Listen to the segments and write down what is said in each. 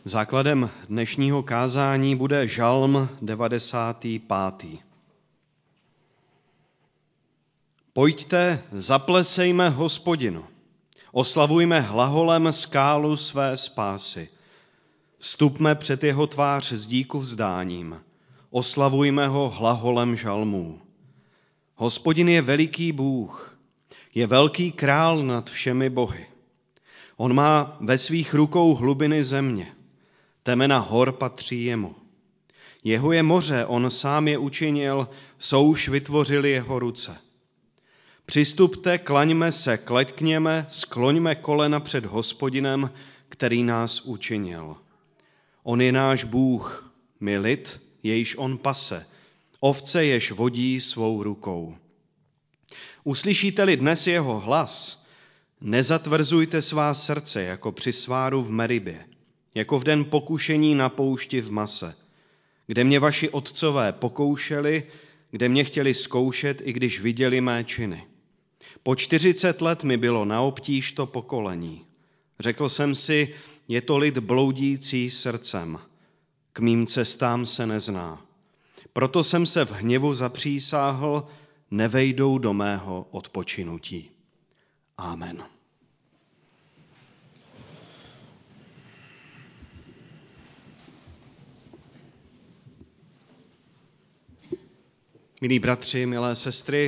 Základem dnešního kázání bude Žalm 95. Pojďte, zaplesejme Hospodinu, oslavujme hlaholem skálu své spásy. Vstupme před jeho tvář s díku vzdáním, oslavujme ho hlaholem žalmů. Hospodin je veliký Bůh, je velký král nad všemi bohy. On má ve svých rukou hlubiny země, temena hor patří jemu. Jeho je moře, on sám je učinil, souš vytvořili jeho ruce. Přistupte, klaňme se, klekněme, skloňme kolena před Hospodinem, který nás učinil. On je náš Bůh, my lid, jejž on pase, ovce, jež vodí svou rukou. Uslyšíte-li dnes jeho hlas, nezatvrzujte svá srdce jako při sváru v Meribě, jako v den pokušení na poušti v Mase, kde mě vaši otcové pokoušeli, kde mě chtěli zkoušet, i když viděli mé činy. Po 40 let mi bylo na obtíž to pokolení. Řekl jsem si, je to lid bloudící srdcem. K mým cestám se nezná. Proto jsem se v hněvu zapřísáhl, nevejdou do mého odpočinutí. Amen. Milí bratři, milé sestry,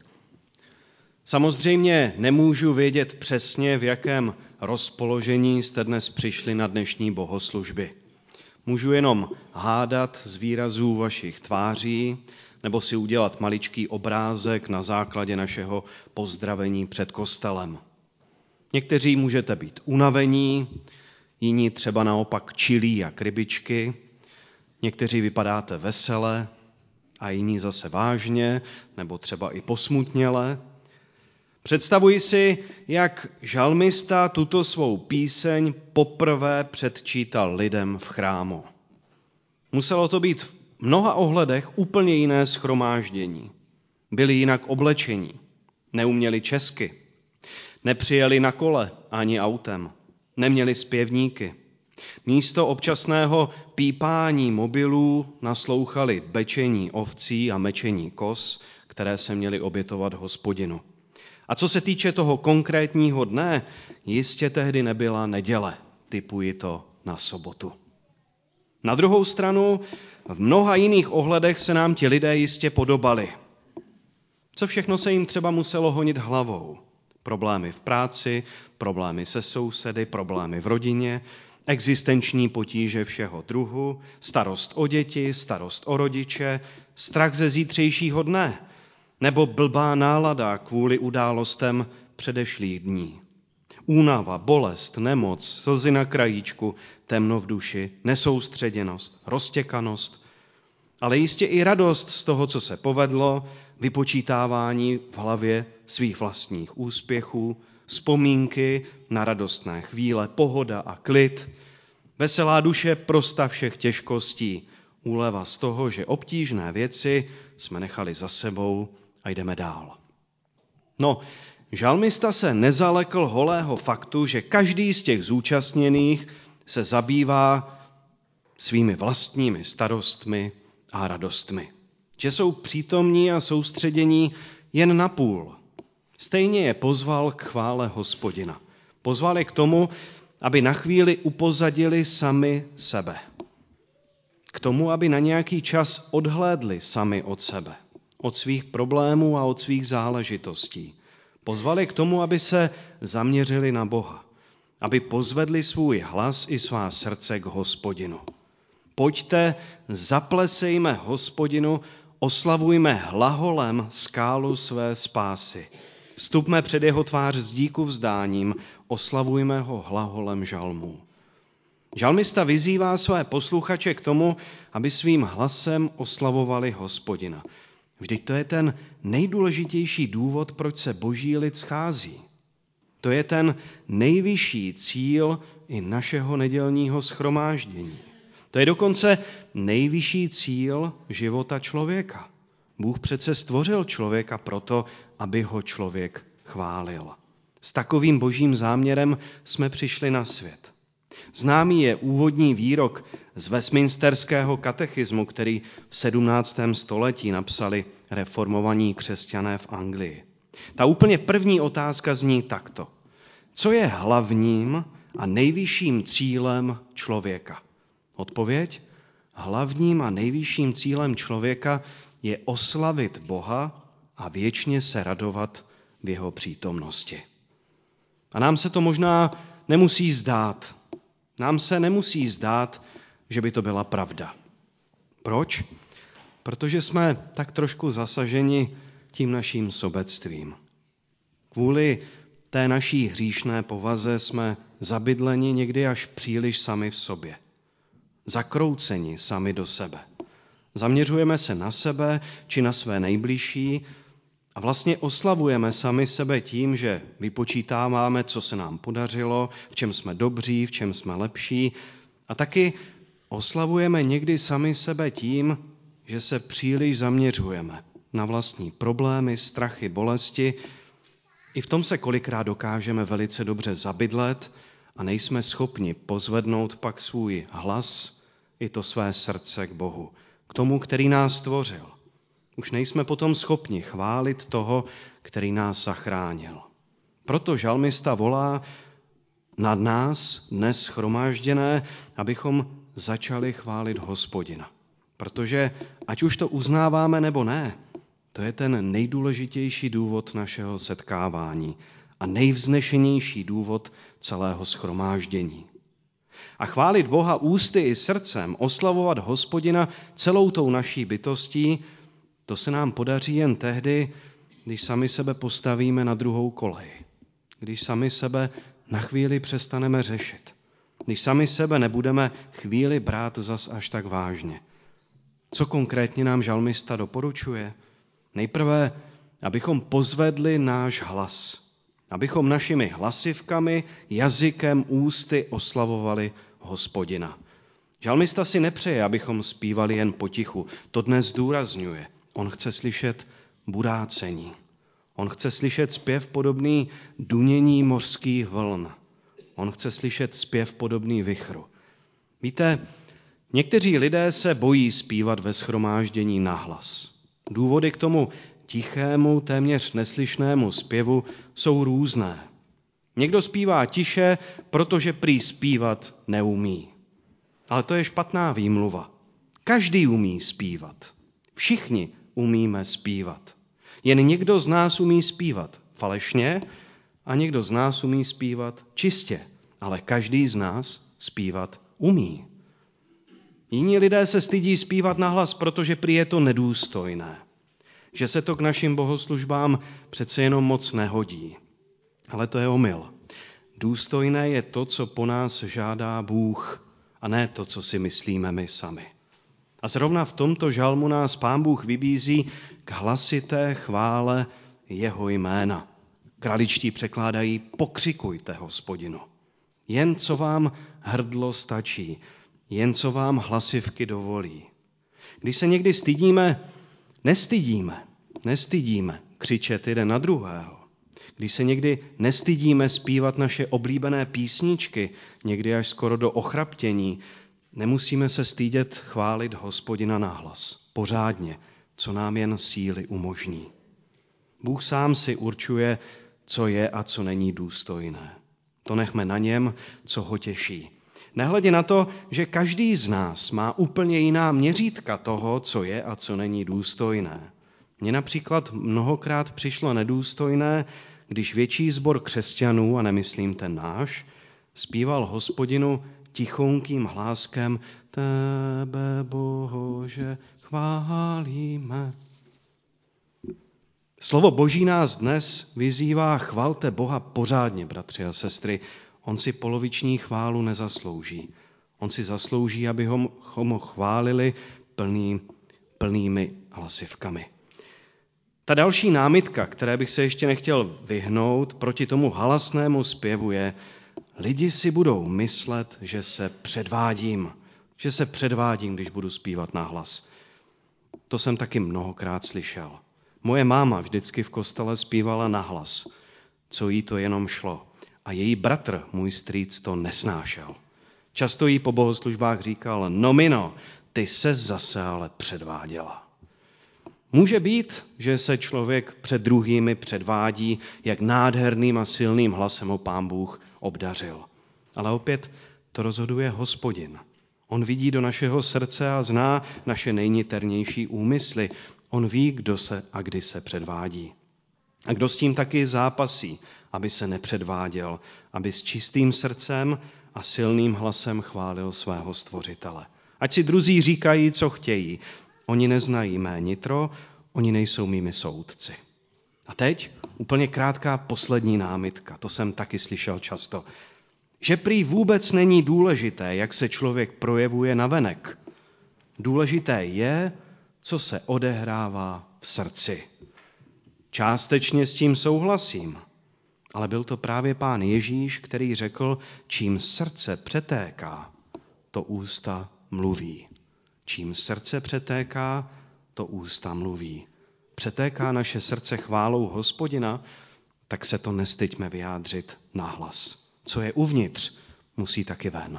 samozřejmě nemůžu vědět přesně, v jakém rozpoložení jste dnes přišli na dnešní bohoslužby. Můžu jenom hádat z výrazů vašich tváří nebo si udělat maličký obrázek na základě našeho pozdravení před kostelem. Někteří můžete být unavení, jiní třeba naopak čilí jak rybičky, někteří vypadáte vesele a jiní zase vážně nebo třeba i posmutněle. Představuji si, jak žalmista tuto svou píseň poprvé předčítal lidem v chrámu. Muselo to být v mnoha ohledech úplně jiné shromáždění. Byli jinak oblečení, neuměli česky, nepřijeli na kole ani autem, neměli zpěvníky. Místo občasného pípání mobilů naslouchali bečení ovcí a mečení koz, které se měly obětovat Hospodinu. A co se týče toho konkrétního dne, jistě tehdy nebyla neděle, tipuji to na sobotu. Na druhou stranu, v mnoha jiných ohledech se nám ti lidé jistě podobali. Co všechno se jim třeba muselo honit hlavou? Problémy v práci, problémy se sousedy, problémy v rodině, existenční potíže všeho druhu, starost o děti, starost o rodiče, strach ze zítřejšího dne, nebo blbá nálada kvůli událostem předešlých dní. Únava, bolest, nemoc, slzy na krajíčku, temno v duši, nesoustředěnost, roztěkanost, ale jistě i radost z toho, co se povedlo, vypočítávání v hlavě svých vlastních úspěchů, vzpomínky na radostné chvíle, pohoda a klid, veselá duše prosta všech těžkostí, úleva z toho, že obtížné věci jsme nechali za sebou a jdeme dál. No, žalmista se nezalekl holého faktu, že každý z těch zúčastněných se zabývá svými vlastními starostmi a radostmi. Že jsou přítomní a soustředění jen napůl. Stejně je pozval k chvále Hospodina. Pozval je k tomu, aby na chvíli upozadili sami sebe. K tomu, aby na nějaký čas odhlédli sami od sebe, od svých problémů a od svých záležitostí. Pozvali k tomu, aby se zaměřili na Boha, aby pozvedli svůj hlas i svá srdce k Hospodinu. Pojďte, zaplesejme Hospodinu, oslavujme hlaholem skálu své spásy. Vstupme před jeho tvář s díku vzdáním, oslavujme ho hlaholem žalmů. Žalmista vyzývá své posluchače k tomu, aby svým hlasem oslavovali Hospodina. Vždyť to je ten nejdůležitější důvod, proč se boží lid schází. To je ten nejvyšší cíl i našeho nedělního shromáždění. To je dokonce nejvyšší cíl života člověka. Bůh přece stvořil člověka proto, aby ho člověk chválil. S takovým božím záměrem jsme přišli na svět. Známý je úvodní výrok z Westminsterského katechismu, který v 17. století napsali reformovaní křesťané v Anglii. Ta úplně první otázka zní takto. Co je hlavním a nejvyšším cílem člověka? Odpověď? Hlavním a nejvyšším cílem člověka je oslavit Boha a věčně se radovat v jeho přítomnosti. A nám se to možná nemusí zdát. Nám se nemusí zdát, že by to byla pravda. Proč? Protože jsme tak trošku zasaženi tím naším sobectvím. Kvůli té naší hříšné povaze jsme zabydleni někdy až příliš sami v sobě. Zakrouceni sami do sebe. Zaměřujeme se na sebe či na své nejbližší a vlastně oslavujeme sami sebe tím, že vypočítáváme, co se nám podařilo, v čem jsme dobří, v čem jsme lepší. A taky oslavujeme někdy sami sebe tím, že se příliš zaměřujeme na vlastní problémy, strachy, bolesti. I v tom se kolikrát dokážeme velice dobře zabydlet a nejsme schopni pozvednout pak svůj hlas i to své srdce k Bohu, k tomu, který nás stvořil. Už nejsme potom schopni chválit toho, který nás zachránil. Proto žalmista volá na nás dnes shromážděné, abychom začali chválit Hospodina. Protože ať už to uznáváme nebo ne, to je ten nejdůležitější důvod našeho setkávání a nejvznešenější důvod celého shromáždění. A chválit Boha ústy i srdcem, oslavovat Hospodina celou tou naší bytostí, to se nám podaří jen tehdy, když sami sebe postavíme na druhou kolej. Když sami sebe na chvíli přestaneme řešit. Když sami sebe nebudeme chvíli brát zas až tak vážně. Co konkrétně nám žalmista doporučuje? Nejprve, abychom pozvedli náš hlas. Abychom našimi hlasivkami, jazykem, ústy oslavovali Hospodina. Žalmista si nepřeje, abychom zpívali jen potichu. To dnes zdůrazňuje. On chce slyšet burácení. On chce slyšet zpěv podobný dunění mořských vln. On chce slyšet zpěv podobný vichru. Víte, někteří lidé se bojí zpívat ve shromáždění nahlas. Důvody k tomu tichému, téměř neslyšnému zpěvu jsou různé. Někdo zpívá tiše, protože prý zpívat neumí. Ale to je špatná výmluva. Každý umí zpívat. Všichni umíme zpívat. Jen někdo z nás umí zpívat falešně a někdo z nás umí zpívat čistě. Ale každý z nás zpívat umí. Jiní lidé se stydí zpívat nahlas, protože prý je to nedůstojné. Že se to k našim bohoslužbám přece jenom moc nehodí. Ale to je omyl. Důstojné je to, co po nás žádá Bůh, a ne to, co si myslíme my sami. A zrovna v tomto žalmu nás Pán Bůh vybízí k hlasité chvále jeho jména. Kraličtí překládají pokřikujte Hospodinu. Jen co vám hrdlo stačí, jen co vám hlasivky dovolí. Když se někdy stydíme, nestydíme křičet jeden na druhého. Když se někdy nestydíme zpívat naše oblíbené písničky, někdy až skoro do ochraptění, nemusíme se stydět chválit Hospodina nahlas, pořádně, co nám jen síly umožní. Bůh sám si určuje, co je a co není důstojné. To nechme na něm, co ho těší. Nehledě na to, že každý z nás má úplně jiná měřítka toho, co je a co není důstojné. Mně například mnohokrát přišlo nedůstojné, když větší sbor křesťanů, a nemyslím ten náš, zpíval Hospodinu tichonkým hláskem Tebe, Bože, chválíme. Slovo Boží nás dnes vyzývá chvalte Boha pořádně, bratři a sestry. On si poloviční chválu nezaslouží. On si zaslouží, abychom ho chválili plnými hlasivkami. Ta další námitka, které bych se ještě nechtěl vyhnout proti tomu halasnému zpěvu je, lidi si budou myslet, že se předvádím, když budu zpívat nahlas. To jsem taky mnohokrát slyšel. Moje máma vždycky v kostele zpívala nahlas, co jí to jenom šlo. A její bratr, můj strýc, to nesnášel. Často jí po bohoslužbách říkal: no Mino, ty ses zase ale předváděla. Může být, že se člověk před druhými předvádí, jak nádherným a silným hlasem ho Pán Bůh obdařil. Ale opět to rozhoduje Hospodin. On vidí do našeho srdce a zná naše nejniternější úmysly. On ví, kdo se a kdy se předvádí. A kdo s tím taky zápasí, aby se nepředváděl, aby s čistým srdcem a silným hlasem chválil svého Stvořitele. Ať si druzí říkají, co chtějí. Oni neznají mé nitro, oni nejsou mými soudci. A teď úplně krátká poslední námitka, to jsem taky slyšel často. Že prý vůbec není důležité, jak se člověk projevuje navenek. Důležité je, co se odehrává v srdci. Částečně s tím souhlasím, ale byl to právě Pán Ježíš, který řekl, čím srdce přetéká, to ústa mluví. Čím srdce přetéká, to ústa mluví. Přetéká naše srdce chválou Hospodina, tak se to nestyďme vyjádřit nahlas. Co je uvnitř, musí taky ven.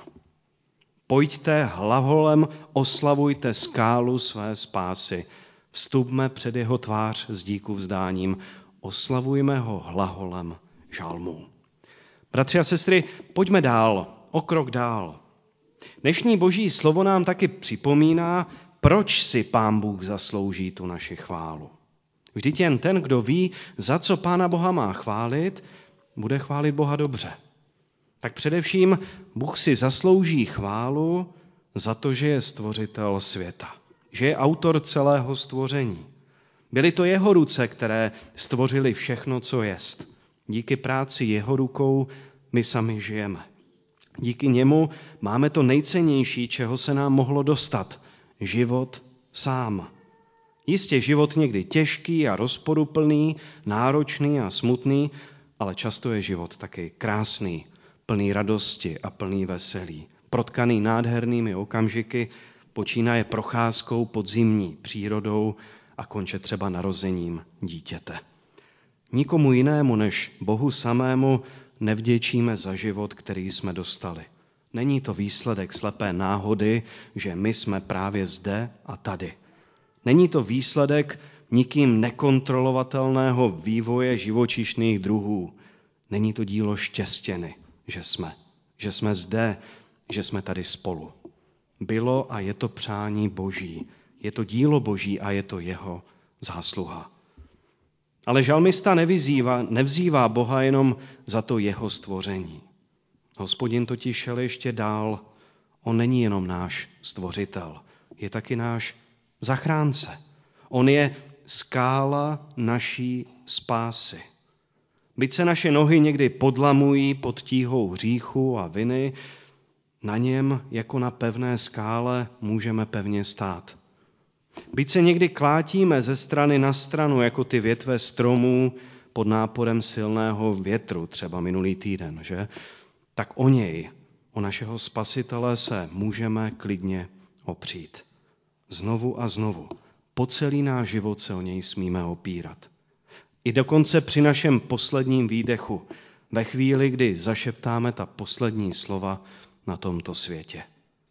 Pojďte hlavolem, oslavujte skálu své spásy. Vstupme před jeho tvář s díku vzdáním. Oslavujme ho hlavolem žalmů. Bratři a sestry, pojďme dál, o krok dál. Dnešní boží slovo nám taky připomíná, proč si Pán Bůh zaslouží tu naši chválu. Vždyť jen ten, kdo ví, za co Pána Boha má chválit, bude chválit Boha dobře. Tak především Bůh si zaslouží chválu za to, že je stvořitel světa, že je autor celého stvoření. Byly to jeho ruce, které stvořily všechno, co jest. Díky práci jeho rukou my sami žijeme. Díky němu máme to nejcennější, čeho se nám mohlo dostat. Život sám. Jistě život někdy těžký a rozporuplný, náročný a smutný, ale často je život taky krásný, plný radosti a plný veselí. Protkaný nádhernými okamžiky, počínaje procházkou podzimní přírodou a konče třeba narozením dítěte. Nikomu jinému než Bohu samému nevděčíme za život, který jsme dostali. Není to výsledek slepé náhody, že my jsme právě zde a tady. Není to výsledek nikým nekontrolovatelného vývoje živočišných druhů. Není to dílo štěstěny, že jsme zde, že jsme tady spolu. Bylo a je to přání Boží. Je to dílo Boží a je to jeho zásluha. Ale žalmista nevzývá Boha jenom za to jeho stvoření. Hospodin totiž šel ještě dál. On není jenom náš stvořitel, je taky náš zachránce. On je skála naší spásy. Byť se naše nohy někdy podlamují pod tíhou hříchu a viny, na něm jako na pevné skále můžeme pevně stát. Byť se někdy klátíme ze strany na stranu, jako ty větve stromů pod náporem silného větru, třeba minulý týden, že? Tak o něj, o našeho Spasitele se můžeme klidně opřít. Znovu a znovu, po celý náš život se o něj smíme opírat. I dokonce při našem posledním výdechu, ve chvíli, kdy zašeptáme ta poslední slova na tomto světě.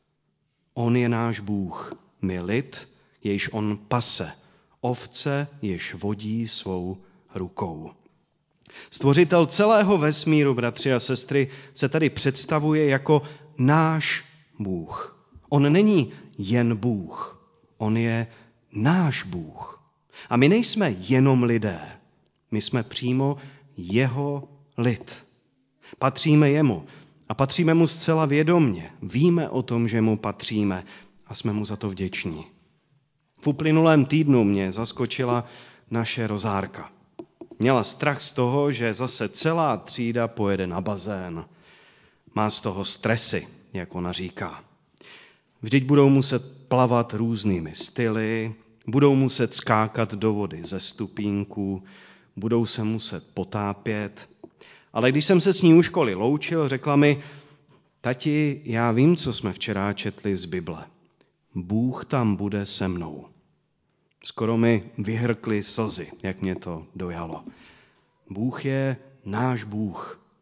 On je náš Bůh, my lid, jejž on pase, ovce, jež vodí svou rukou. Stvořitel celého vesmíru, bratři a sestry, se tady představuje jako náš Bůh. On není jen Bůh, on je náš Bůh. A my nejsme jenom lidé, my jsme přímo jeho lid. Patříme jemu a patříme mu zcela vědomně. Víme o tom, že mu patříme a jsme mu za to vděční. V uplynulém týdnu mě zaskočila naše Rozárka. Měla strach z toho, že zase celá třída pojede na bazén. Má z toho stresy, jak ona říká. Vždyť budou muset plavat různými styly, budou muset skákat do vody ze stupínků, budou se muset potápět. Ale když jsem se s ní u školy loučil, řekla mi: tati, já vím, co jsme včera četli z Bible. Bůh tam bude se mnou. Skoro mi vyhrkly slzy, jak mě to dojalo. Bůh je náš Bůh.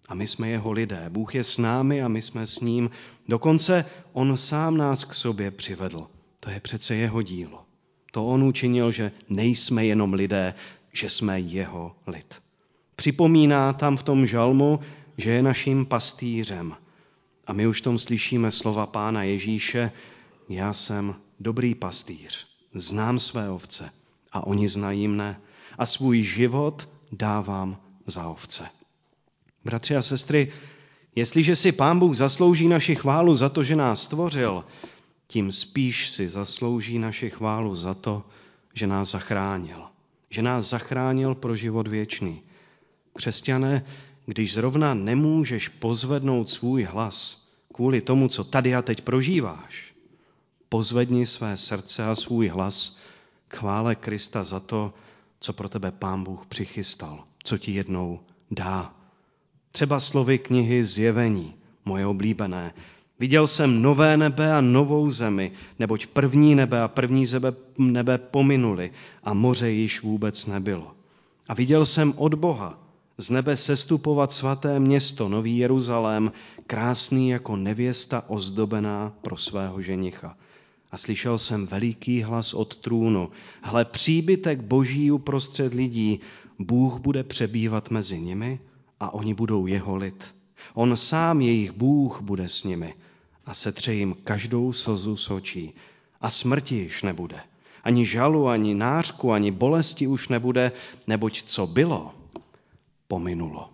A my jsme jeho lidé. Bůh je s námi a my jsme s ním. Dokonce on sám nás k sobě přivedl. To je přece jeho dílo. To on učinil, že nejsme jenom lidé, že jsme jeho lid. Připomíná tam v tom žalmu, že je naším pastýřem. A my už v tom slyšíme slova Pána Ježíše: já jsem dobrý pastýř, znám své ovce a oni znají mne a svůj život dávám za ovce. Bratři a sestry, jestliže si Pán Bůh zaslouží naši chválu za to, že nás stvořil, tím spíš si zaslouží naši chválu za to, že nás zachránil. Že nás zachránil pro život věčný. Křesťané, když zrovna nemůžeš pozvednout svůj hlas kvůli tomu, co tady a teď prožíváš, pozvedni své srdce a svůj hlas k chvále Krista za to, co pro tebe Pán Bůh přichystal, co ti jednou dá. Třeba slovy knihy Zjevení, moje oblíbené. Viděl jsem nové nebe a novou zemi, neboť první nebe a první nebe pominuli a moře již vůbec nebylo. A viděl jsem od Boha z nebe sestupovat svaté město, Nový Jeruzalém, krásný jako nevěsta ozdobená pro svého ženicha. A slyšel jsem veliký hlas od trůnu: hle, příbytek Boží uprostřed lidí, Bůh bude přebývat mezi nimi a oni budou jeho lid. On sám, jejich Bůh, bude s nimi a setře jim každou slzu z očí. A smrti již nebude. Ani žalu, ani nářku, ani bolesti už nebude, neboť co bylo, pominulo.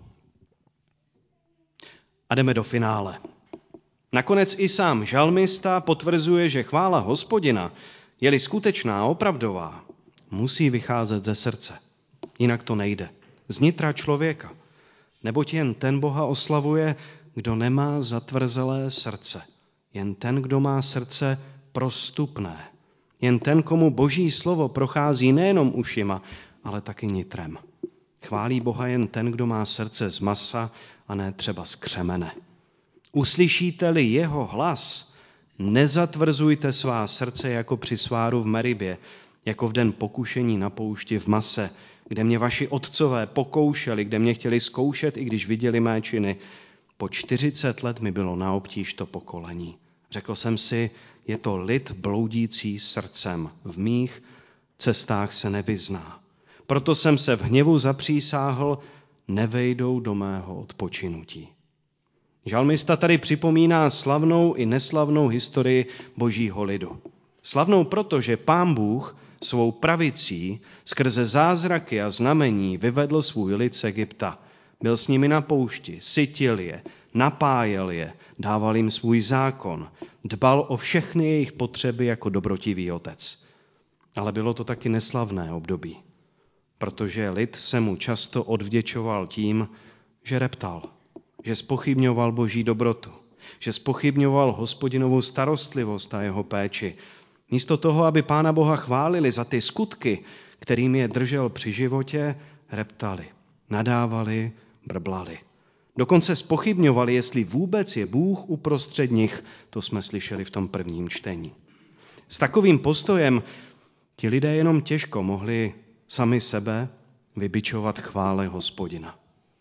A jdeme do finále. Nakonec i sám žalmista potvrzuje, že chvála Hospodina, je-li skutečná a opravdová, musí vycházet ze srdce. Jinak to nejde. Z nitra člověka. Neboť jen ten Boha oslavuje, kdo nemá zatvrzelé srdce. Jen ten, kdo má srdce prostupné. Jen ten, komu Boží slovo prochází nejenom ušima, ale taky nitrem. Chválí Boha jen ten, kdo má srdce z masa a ne třeba z křemene. Uslyšíte-li jeho hlas, nezatvrzujte svá srdce jako při sváru v Meribě, jako v den pokušení na poušti v Mase, kde mě vaši otcové pokoušeli, kde mě chtěli zkoušet, i když viděli mé činy. Po 40 let mi bylo na obtíž to pokolení. Řekl jsem si, je to lid bloudící srdcem, v mých cestách se nevyzná. Proto jsem se v hněvu zapřísáhl, nevejdou do mého odpočinutí. Žalmista tady připomíná slavnou i neslavnou historii Božího lidu. Slavnou proto, že Pán Bůh svou pravicí skrze zázraky a znamení vyvedl svůj lid z Egypta. Byl s nimi na poušti, sytil je, napájel je, dával jim svůj zákon, dbal o všechny jejich potřeby jako dobrotivý otec. Ale bylo to taky neslavné období, protože lid se mu často odvděčoval tím, že reptal, že zpochybňoval Boží dobrotu, že zpochybňoval Hospodinovu starostlivost a jeho péči. Místo toho, aby Pána Boha chválili za ty skutky, kterým je držel při životě, reptali, nadávali, brblali. Dokonce zpochybňovali, jestli vůbec je Bůh uprostřed nich, to jsme slyšeli v tom prvním čtení. S takovým postojem ti lidé jenom těžko mohli sami sebe vybičovat chvále Hospodina.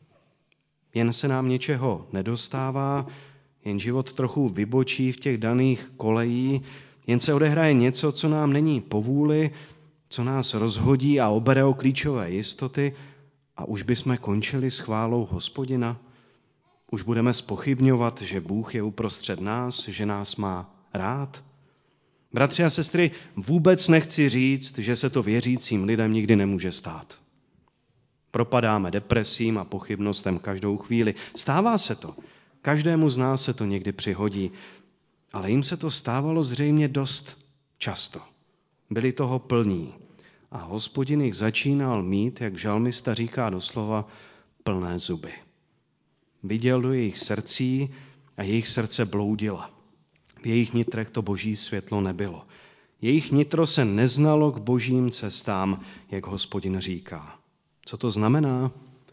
Jen se nám něčeho nedostává, jen život trochu vybočí v těch daných kolejí, jen se odehraje něco, co nám není po vůli, co nás rozhodí a obere o klíčové jistoty a už bychom končili s chválou Hospodina. Už budeme zpochybňovat, že Bůh je uprostřed nás, že nás má rád. Bratři a sestry, vůbec nechci říct, že se to věřícím lidem nikdy nemůže stát. Propadáme depresím a pochybnostem každou chvíli. Stává se to. Každému z nás se to někdy přihodí. Ale jim se to stávalo zřejmě dost často. Byli toho plní. A Hospodin jich začínal mít, jak žalmista říká doslova, plné zuby. Viděl do jejich srdcí a jejich srdce bloudila. V jejich nitrech to Boží světlo nebylo. Jejich nitro se neznalo k Božím cestám, jak Hospodin říká. Co to znamená?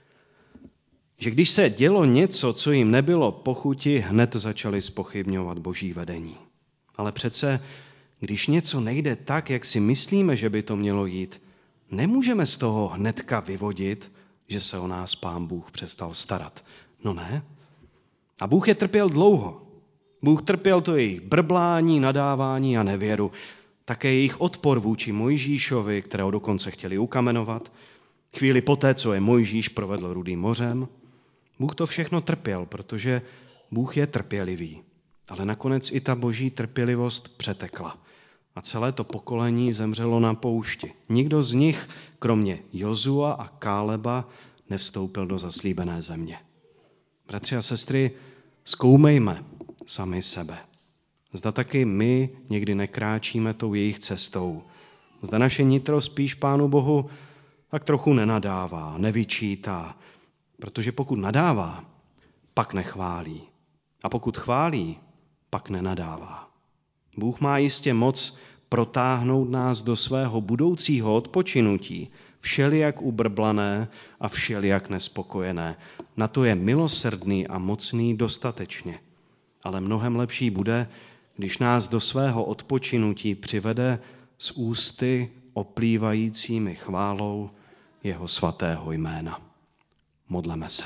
Že když se dělo něco, co jim nebylo po chuti, hned začali zpochybňovat Boží vedení. Ale přece, když něco nejde tak, jak si myslíme, že by to mělo jít, nemůžeme z toho hnedka vyvodit, že se o nás Pán Bůh přestal starat. No ne. A Bůh je trpěl dlouho. Bůh trpěl to jejich brblání, nadávání a nevěru. Také jejich odpor vůči Mojžíšovi, kterého dokonce chtěli ukamenovat. Chvíli poté, co je Mojžíš provedl Rudým mořem. Bůh to všechno trpěl, protože Bůh je trpělivý. Ale nakonec i ta boží trpělivost přetekla. A celé to pokolení zemřelo na poušti. Nikdo z nich, kromě Jozua a Káleba, nevstoupil do zaslíbené země. Bratři a sestry, zkoumejme sami sebe. Zda taky my někdy nekráčíme tou jejich cestou. Zda naše nitro spíš Pánu Bohu tak trochu nenadává, nevyčítá. Protože pokud nadává, pak nechválí. A pokud chválí, pak nenadává. Bůh má jistě moc protáhnout nás do svého budoucího odpočinutí, všelijak ubrblané a všelijak nespokojené. Na to je milosrdný a mocný dostatečně. Ale mnohem lepší bude, když nás do svého odpočinutí přivede s ústy oplývajícími chválou jeho svatého jména. Modleme se.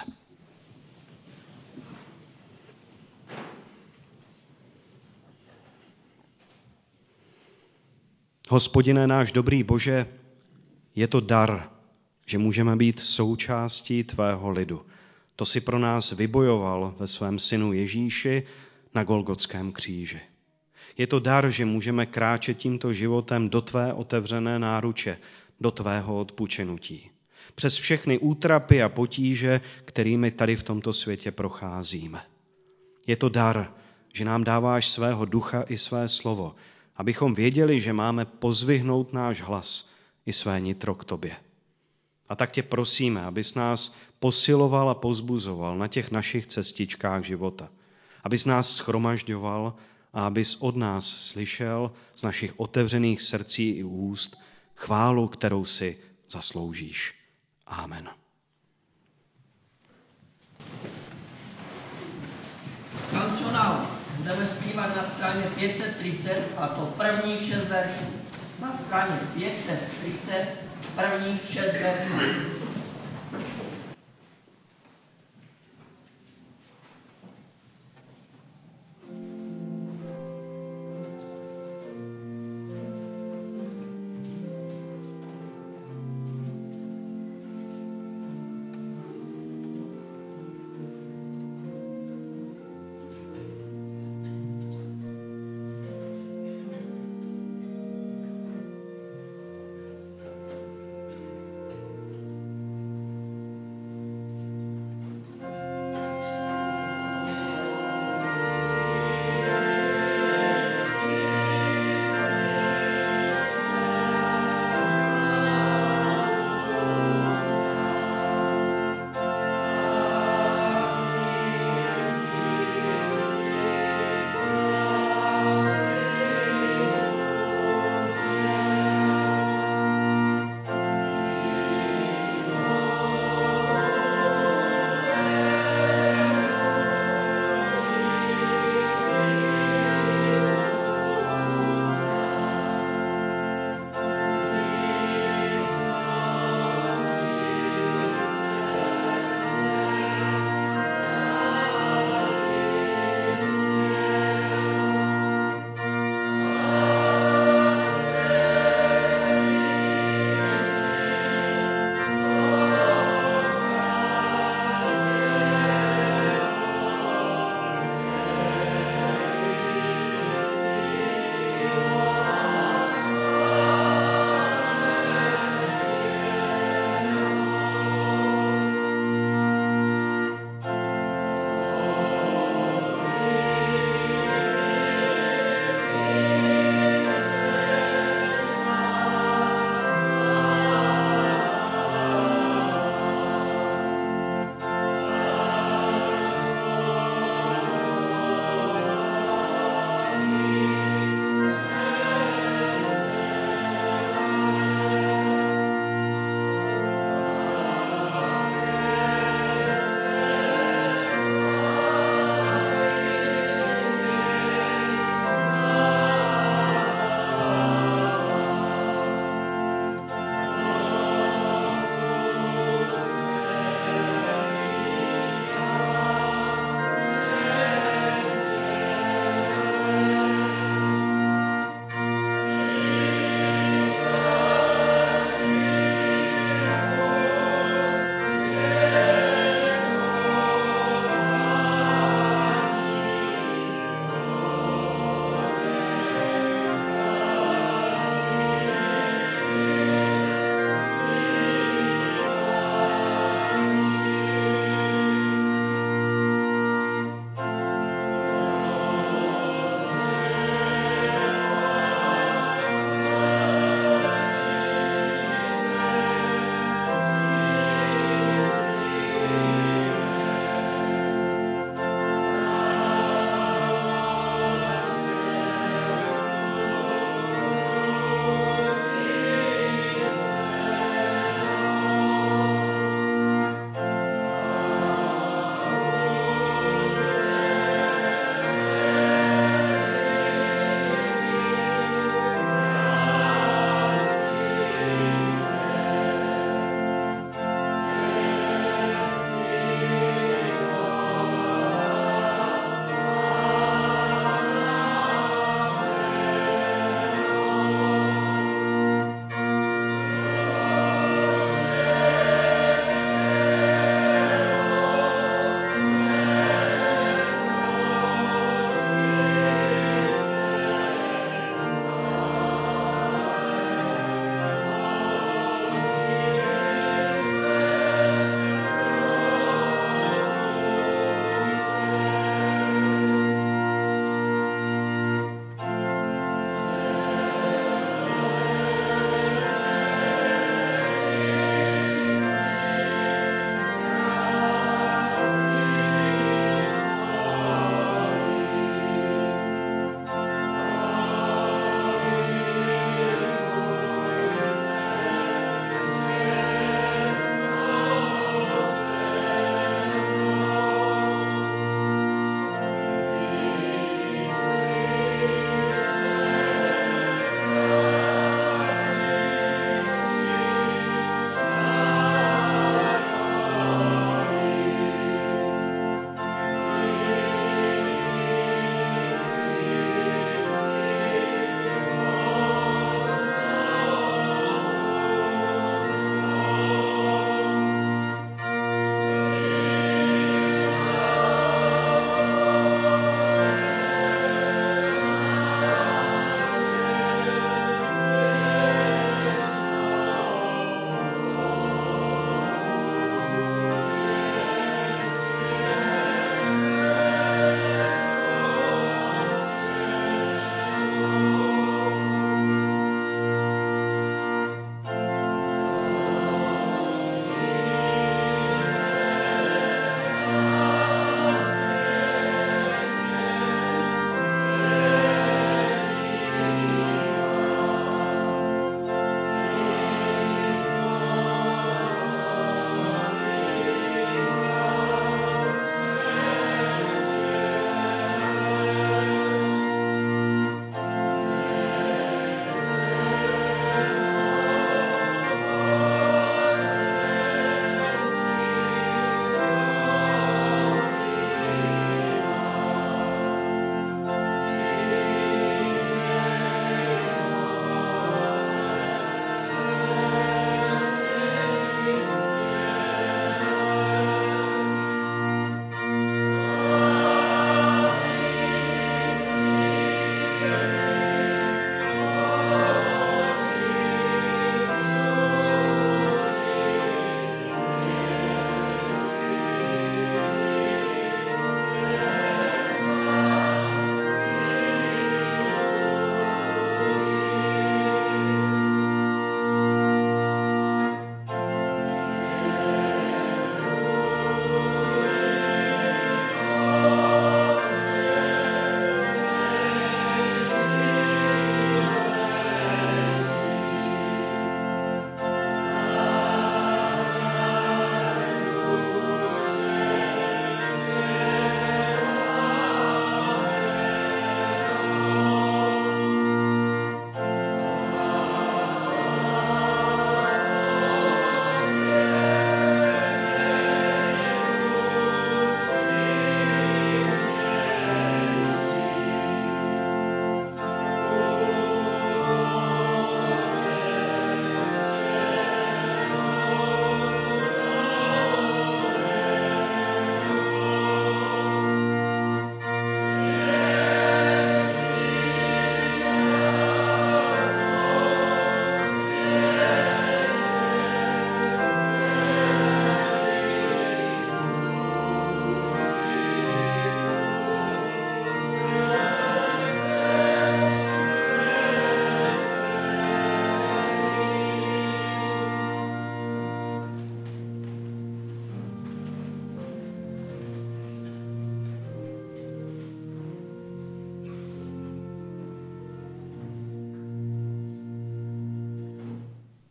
Hospodine náš dobrý Bože, je to dar, že můžeme být součástí tvého lidu. To si pro nás vybojoval ve svém synu Ježíši na Golgotském kříži. Je to dar, že můžeme kráčet tímto životem do tvé otevřené náruče, do tvého odpočinutí. Přes všechny útrapy a potíže, kterými tady v tomto světě procházíme. Je to dar, že nám dáváš svého ducha i své slovo, abychom věděli, že máme pozvihnout náš hlas i své nitro k tobě. A tak tě prosíme, abys nás posiloval a pozbuzoval na těch našich cestičkách života. Abys nás shromažďoval a abys od nás slyšel z našich otevřených srdcí i úst chválu, kterou si zasloužíš. Amen. Kancionál budeme zpívat na straně 530 a to prvních 6 veršů. Na straně 530 prvních 6 veršů.